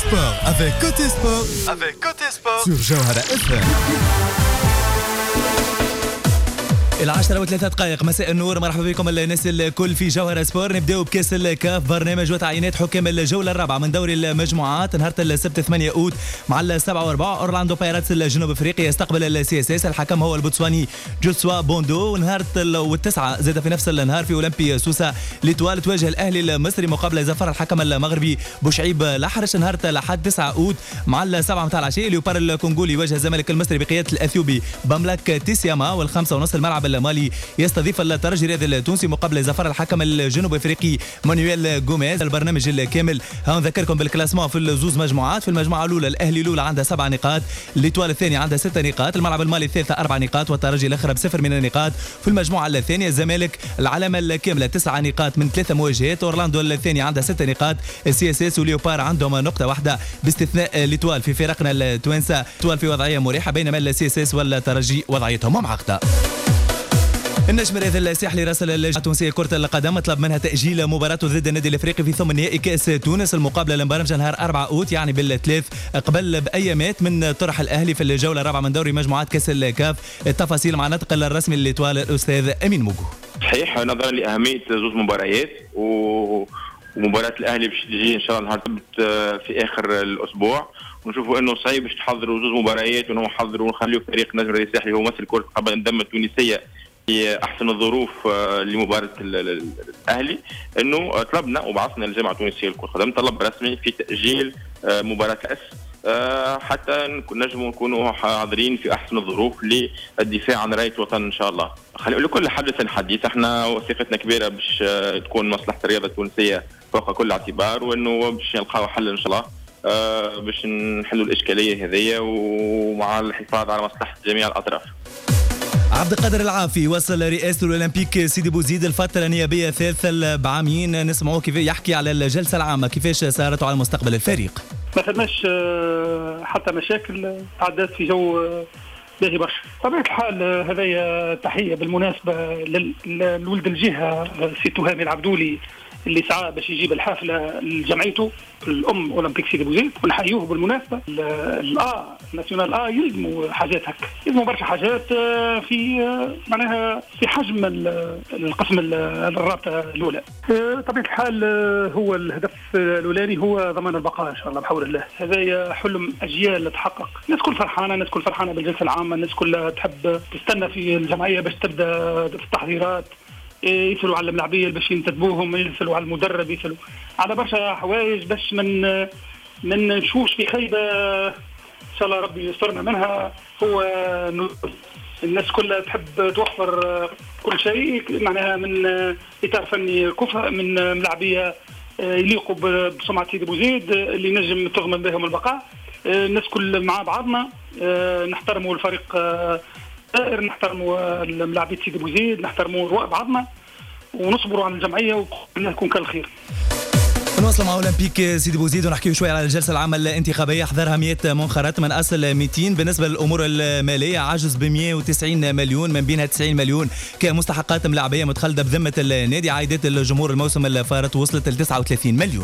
sport avec Côté Sport. Avec Côté Sport sur Jawhara FM. 10:03 مساء النور. مرحبا بكم الناس الكل في جوهرة سبور. نبداو بكاس الكاف، برنامج وتعيينات حكام الجولة الرابعة من دوري المجموعات نهار السبت 8 أوت مع 7:04. أورلاندو بايراتس الجنوب افريقيا يستقبل السي اس اس. الحكم هو البوتسواني جوسوا بوندو. ونهار والتسعة زاد في نفس النهار في أولمبي سوسة ليتوال تواجه الأهلي المصري مقابل زفر الحكم المغربي بوشعيب الأحرش. نهار الأحد 9 أوت مع 7 متاع العشية ليوبار الكونغولي يواجه الزمالك المصري بقيادة الأثيوبي بملك تيسياما. والخمسة ونص الملعب المالي يستضيف الترجي الرياضي التونسي مقابل زفر الحكم الجنوب افريقي مانويل غوميز. البرنامج الكامل هنذكركم بالكلاسمون في الزوز مجموعات. في المجموعه الاولى الاهلي الاولى عندها 7 نقاط، ليتوال الثاني عندها 6 نقاط، الملعب المالي الثالثه 4 نقاط، والترجي الاخر بصفر من النقاط. في المجموعه الثانيه الزمالك العلامه الكامله 9 نقاط من 3 مواجهات، اورلاندو الثاني عندها 6 نقاط، السي اس اس وليوبار عندهم نقطه واحده باستثناء ليتوال. في فرقنا التوانسه ليتوال في وضعيه مريحه بينما السي اس اس والترجي وضعيتهم معقده. النجم الرياضي الساحلي راسل اللجنه التونسيه كره القدم طلب منها تاجيل مباراته ضد النادي الافريقي في ثمن نهائي كاس تونس. المقابله المبارمجه نهار 4 اوت يعني بالثلاث قبل بايامات من طرح الاهلي في الجوله الرابعه من دوري مجموعات كاس الكاف. التفاصيل مع ناطق الرسمي للإيطوال الاستاذ امين موجو. صحيح نظرا لاهميه زوج مباريات ومباراه الاهلي باش تجي ان شاء الله نهار في اخر الاسبوع، ونشوفوا انه صعيب باش تحضروا زوج مباريات ونحضروا ونخليوا فريق النجم الرياضي الساحلي هو مثل كره القدم الدم التونسيه في احسن الظروف لمباراه الاهلي. انه طلبنا وبعثنا للجامعه التونسيه لكره القدم طلب رسمي في تاجيل مباراه كاس حتى نجموا نكونوا حاضرين في احسن الظروف للدفاع عن رايه الوطن ان شاء الله. خلينا لكل حدث حديث، احنا وثيقتنا كبيره باش تكون مصلحه الرياضه التونسيه فوق كل اعتبار، وانه باش نلقاو حل ان شاء الله باش نحلوا الاشكاليه هذه ومع الحفاظ على مصلحه جميع الاطراف. عبد القادر العافي وصل رئاسة الأولمبيك سيدي بوزيد الفترة النيابية الثالثة بعامين. نسمعوه كيف يحكي على الجلسة العامة كيفاش سارته على مستقبل الفريق. ما فماش حتى مشاكل، تعدات في جو باهي برشا. طبيعة الحال هذايا تحية بالمناسبة لولد الجهة سي تهامي العبدولي اللي سعى باش يجيب الحافلة لجمعيته الأم أولمبيك سيدي بوزيد، ونحيوه بالمناسبة. ناسيونال يلزموا حاجات هكا، يلزموا برشا حاجات في معناها في حجم القسم الرابطة الأولى. طبيعة الحال هو الهدف الأولاني هو ضمان البقاء إن شاء الله بحول الله. هذا حلم أجيال تحقق. الناس كل فرحانة، الناس كل فرحانة بالجلسة العامة، الناس كلها تحب تستنى في الجمعية باش تبدأ في التحضيرات، يسألوا على الملاعبية باش ينتدبوهم، يسألوا على المدرب، يسألوا على برشا حوايج باش من نشوفش في خيبة إن شاء الله ربي يسترنا منها. هو الناس كلها تحب توفر كل شيء معناها من إطار فني كفء، من ملاعبية يليقوا بسمعة سيدي بوزيد اللي نجم تضمن بهم البقاء. الناس كل مع بعضنا نحترموا الفريق، نحترموا ملاعبية سيدي بوزيد، نحترموا رواء بعضنا ونصبروا على الجمعية وكلنا يكون كالخير. نواصل مع أولمبيك سيدي بوزيد ونحكيو شوي على الجلسة العامة الانتخابية. حضرها 100 منخرط من أصل 200. بالنسبة للأمور المالية عجز ب 190 مليون، من بينها 90 مليون كمستحقات ملاعبية متخلدة بذمة النادي. عائدات الجمهور الموسم الفارط وصلت ل 39 مليون.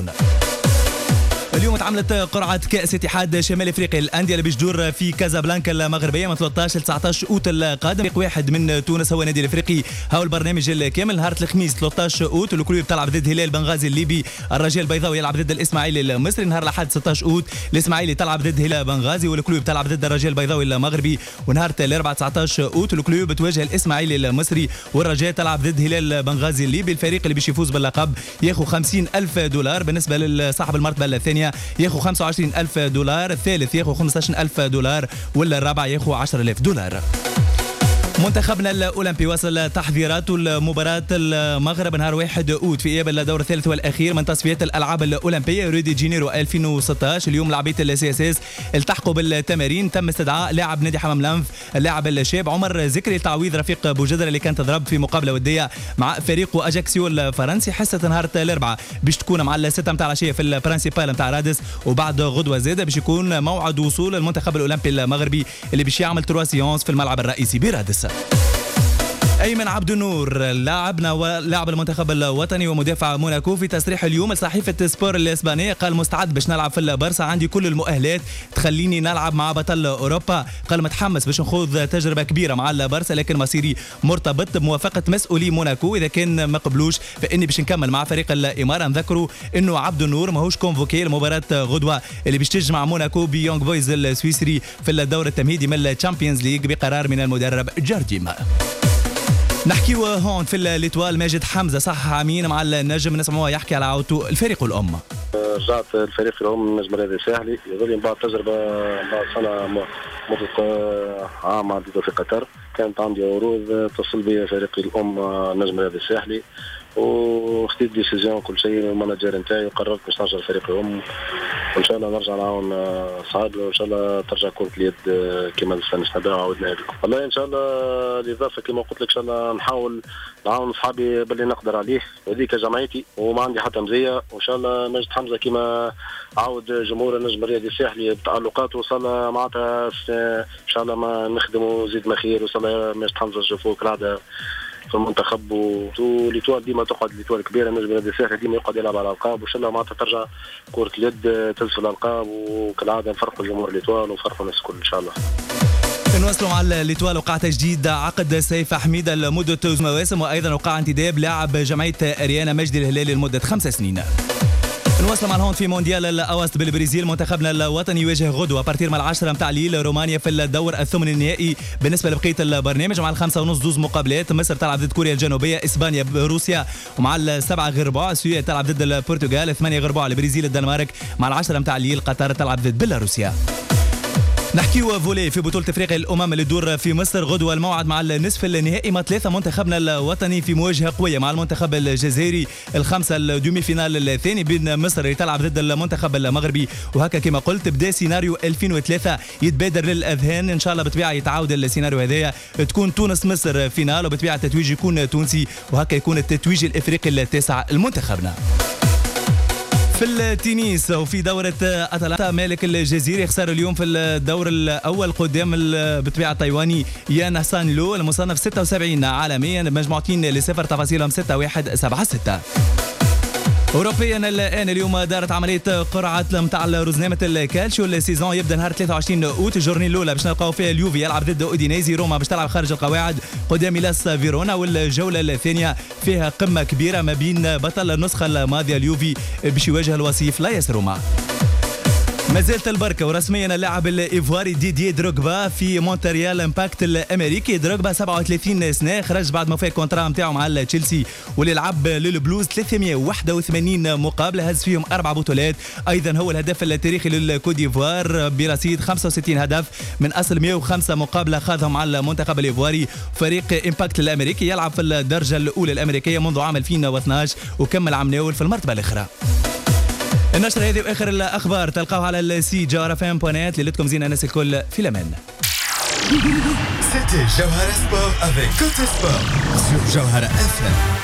اليوم تعملت قرعة كأس اتحاد شمال افريقيا الأندية اللي بتدور في كازابلانكا المغربية من 13 ل 19 أوت القادم. فريق واحد من تونس هو النادي الافريقي. هاو البرنامج الكامل. نهار الخميس 13 أوت الكلوب تلعب ضد هلال بنغازي الليبي، الرجاء البيضاوي يلعب ضد الإسماعيلي المصري. نهار الأحد 16 أوت الإسماعيلي تلعب ضد هلال بنغازي والكلوب تلعب ضد الرجاء البيضاوي المغربي. ونهار الأربعاء 19 أوت الكلوب تواجه الإسماعيلي المصري والرجاء تلعب ضد هلال بنغازي الليبي. الفريق اللي باش يفوز باللقب ياخذ $50,000. بالنسبة لصاحب المرتبة الثانية ياخذ $25,000، الثالث ياخذ $15,000 والرابع ياخذ $10,000. منتخبنا الأولمبي وصل تحضيرات المباراة المغرب نهار 1 أوت في إياب الدور الثالث والأخير من تصفيات الألعاب الأولمبية ريو دي جانيرو 2016. اليوم لاعبية السي اس اس التحقوا بالتمارين. تم استدعاء لاعب نادي حمام لانف اللاعب الشاب عمر ذكري لتعويض رفيق بوجدر اللي كان تضرب في مقابلة ودية مع فريق أجاكسيو الفرنسي. حصة نهار الأربعاء باش تكون مع 6 متاع العشية في البرانسيبال متاع رادس، وبعد غدوة زادة باش يكون موعد وصول المنتخب الأولمبي المغربي اللي باش يعمل 3 سيونس في الملعب الرئيسي برادس. أيمن عبد النور لاعبنا ولاعب المنتخب الوطني ومدافع موناكو في تصريح اليوم لصحيفة سبور الإسبانية قال مستعد باش نلعب في البارسا، عندي كل المؤهلات تخليني نلعب مع بطل أوروبا. قال متحمس باش نخوض تجربة كبيرة مع البارسا، لكن مصيري مرتبط بموافقة مسؤولي موناكو، إذا كان ما قبلوش فإني باش نكمل مع فريق الإمارة. نذكروا إنه عبد النور ماهوش كونفوكي لمباراة غدوة اللي باش تجمع موناكو بيونغ بويز السويسري في الدور التمهيدي من الشامبيونز ليج بقرار من المدرب جارديم. نحكيو هون في الإتوال ماجد حمزة صح عامين مع النجم، نسمعوه يحكي على عودته الفريق الأم. رجعت الفريق الأم النجم الرياضي الساحلي، يظل من بعد تجربة بعد سنة مدة عام عديدة في قطر، كانت عندي عروض تصل بي فريق الأم النجم الرياضي الساحلي، وخديت ديسيزيون كل شيء المانجر نتاعي وقررت باش نرجع الفريق الأم، وإن شاء الله نرجع نعاون صحابي، وإن شاء الله ترجع كرة اليد كما استنى وعودنا بكم. والله إن شاء الله الإضافة كما قلت لك إن شاء الله نحاول نعاون صحابي باللي نقدر عليه، وهذيك جمعيتي وما عندي حتى مزية، وإن شاء الله ماجد حمزة كما عاود جمهور النجم الرياضي الساحلي بتألقات، وصل معناتها إن شاء الله ما نخدموا زيد ما خير، وصل ماجد حمزة نشوفوه كالعادة في المنتخب، وليتوال ديما تقعد ليتوال كبيره النجم الرياضي الساحلي ديما يقعد يلعب على الالقاب، وان شاء الله معناتها ترجع كره اليد تهز في الالقاب، وكالعاده نفرحوا جمهور ليتوال ونفرحوا الناس الكل ان شاء الله. نواصلوا مع الإتوال. وقعة جديد عقد سيف حميدة لمدة مواسم، وايضا وقع انتداب لاعب جمعيه اريانا مجدي الهلالي لمده 5 سنين. نواصل مع الهون في مونديال الأوسط بالبرازيل. منتخبنا الوطني يواجه غدوة بارتير مع 10 متاع الليل رومانيا في الدور الثمن النهائي. بالنسبة لبقية البرنامج مع 5:30 دوز مقابلات، مصر تلعب ضد كوريا الجنوبية، إسبانيا بروسيا، ومع 7 غير ربع سويسرا تلعب ضد البرتغال، 8 غير ربع البرازيل الدنمارك، مع 10 متاع الليل قطر تلعب ضد بيلاروسيا. نحكيو فولي في بطولة افريقيا الامم اللي تدور في مصر غدوة. الموعد مع النصف النهائي مع 3 منتخبنا الوطني في مواجهة قوية مع المنتخب الجزائري، الخمسة الدومي فينال الثاني بين مصر اللي تلعب ضد المنتخب المغربي. وهكا كما قلت بدا سيناريو 2003 يتبادر للاذهان، ان شاء الله بطبيعة يتعاود السيناريو هذايا، تكون تونس مصر فينال وبطبيعة التتويج يكون تونسي، وهكا يكون التتويج الافريقي التاسع لمنتخبنا. في التنس وفي دورة أتلانتا مالك الجزيري خسر اليوم في الدور الأول قدام بطبيعة التايواني يان هسان لو المصنف 76 عالميا بمجموعتين ل0 تفاصيلهم 6-1 7-6. أوروبيا الآن اليوم دارت عملية قرعة متاع رزنامة الكالشيو. السيزون يبدا نهار 23 أوت. الجورني الأولى باش نلقاو فيها اليوفي يلعب ضد أودينيزي، روما باش تلعب خارج القواعد قدام ميلاس فيرونا، والجولة الثانية فيها قمة كبيرة ما بين بطل النسخة الماضية اليوفي باش يواجه الوصيف لايس روما. ما زالت البركة ورسميا اللاعب الإيفواري ديدييه دروغبا في مونتريال امباكت الأمريكي. دروغبا 37 سنة، خرج بعد ما فات كونترا نتاعو مع تشيلسي واللي لعب للبلوز 381 مقابلة، هز فيهم 4 بطولات. أيضا هو الهداف التاريخي للكوت ديفوار برصيد 65 هدف من أصل 105 مقابلة خاضهم مع المنتخب الإيفواري. فريق امباكت الأمريكي يلعب في الدرجة الأولى الأمريكية منذ عام 2012 وكمل عام ناول في المرتبة الأخرى. النشرة هذه واخر الاخبار تلقاوها على السي جوهرة.net. ليلتكم زينة الناس الكل في الامان. C'était Jawhara Sport avec Côté Sport sur Jawhara FM.